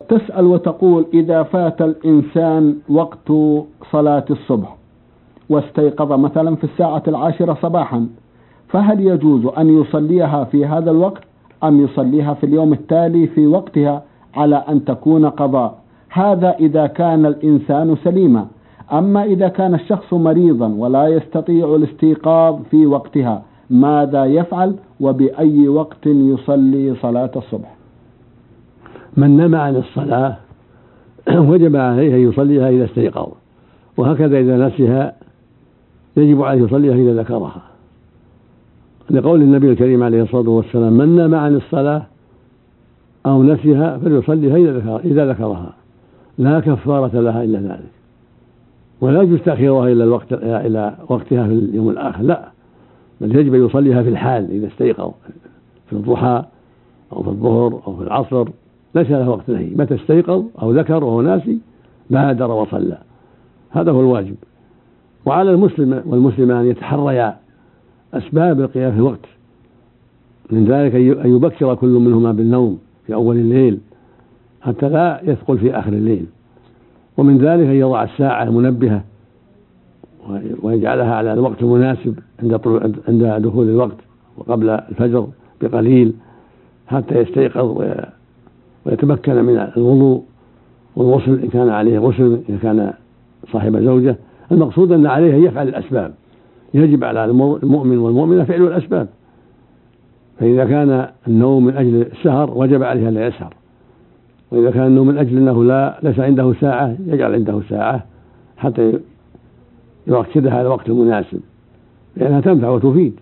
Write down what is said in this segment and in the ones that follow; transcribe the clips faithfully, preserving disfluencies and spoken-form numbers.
تسأل وتقول: إذا فات الإنسان وقت صلاة الصبح واستيقظ مثلا في الساعة العاشرة صباحا، فهل يجوز أن يصليها في هذا الوقت أم يصليها في اليوم التالي في وقتها على أن تكون قضاء؟ هذا إذا كان الإنسان سليما. أما إذا كان الشخص مريضا ولا يستطيع الاستيقاظ في وقتها، ماذا يفعل وبأي وقت يصلي صلاة الصبح؟ من نام عن الصلاة وجب عليه أن يصليها إذا استيقظ، وهكذا إذا نسيها يجب عليه يصليها إذا ذكرها، لقول النبي الكريم عليه الصلاة والسلام: من نام عن الصلاة أو نسيها فليصليها إذا ذكرها، لا كفارة لها إلا ذلك. ولا يجوز تأخيرها إلى الوقت إلى وقتها في اليوم الآخر، لا، بل يجب أن يصليها في الحال إذا استيقظ، في الضحى أو في الظهر أو في العصر، ليس له وقت نهي، متى استيقظ أو ذكر وهو ناسي بادر وصلى، هذا هو الواجب. وعلى المسلم والمسلمة أن يتحريا أسباب القيام في الوقت، من ذلك أن يبكر كل منهما بالنوم في أول الليل حتى لا يثقل في آخر الليل، ومن ذلك أن يضع الساعة المنبهة ويجعلها على الوقت المناسب عند دخول الوقت وقبل الفجر بقليل حتى يستيقظ ويتمكن من الوضوء والغسل إن كان عليه غسل، إن كان صاحب زوجة. المقصود أن عليه أن يفعل الأسباب، يجب على المؤمن والمؤمنة فعل الأسباب، فإذا كان النوم من أجل السهر وجب عليه أن لا يسهر، وإذا كان النوم من أجل أنه لا ليس عنده ساعة يجعل عنده ساعة حتى يركزها على الوقت المناسب، لأنها تنفع وتفيد.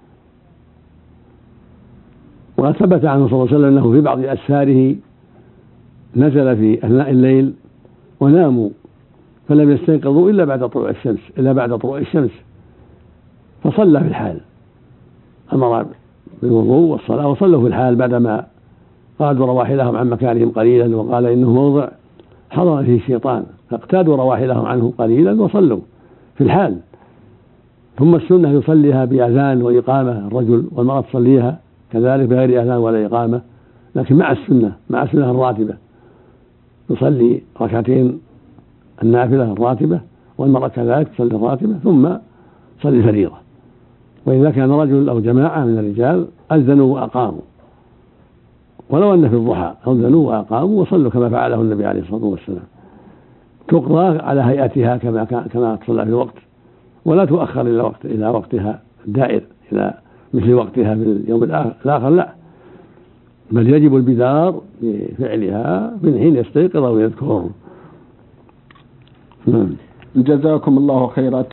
وقد ثبت عنه صلى الله عليه وسلم أنه في بعض أسفاره نزل في أثناء الليل وناموا فلم يستيقظوا إلا بعد طلوع الشمس إلا بعد طلوع الشمس فصلى في الحال، أمر بالوضوء والصلاة وصلوا في الحال بعدما قادوا رواحلهم عن مكانهم قليلا، وقال إنه موضع حضر فيه الشيطان، فاقتادوا رواحلهم عنه قليلا وصلوا في الحال. ثم السنة يصليها بأذان وإقامة الرجل، والمرأة تصليها كذلك بغير أذان ولا إقامة، لكن مع السنة مع السنة الراتبة، يصلي ركعتين النافلة الراتبة والمرأة كذلك تصلي الراتبة ثم تصلي الفريضة. وإذا كان رجل أو جماعة من الرجال أذنوا وأقاموا، ولو أن في الضحى أذنوا وأقاموا وصلوا كما فعله النبي عليه الصلاة والسلام، تقضى على هيئتها كما كما تصلى في الوقت، ولا تؤخر إلى وقت إلى وقتها الدائر إلى مثل وقتها في اليوم الآخر، لا، بل يجب البدار بفعلها من حين يستيقظ ويذكر. جزاكم الله خيرا.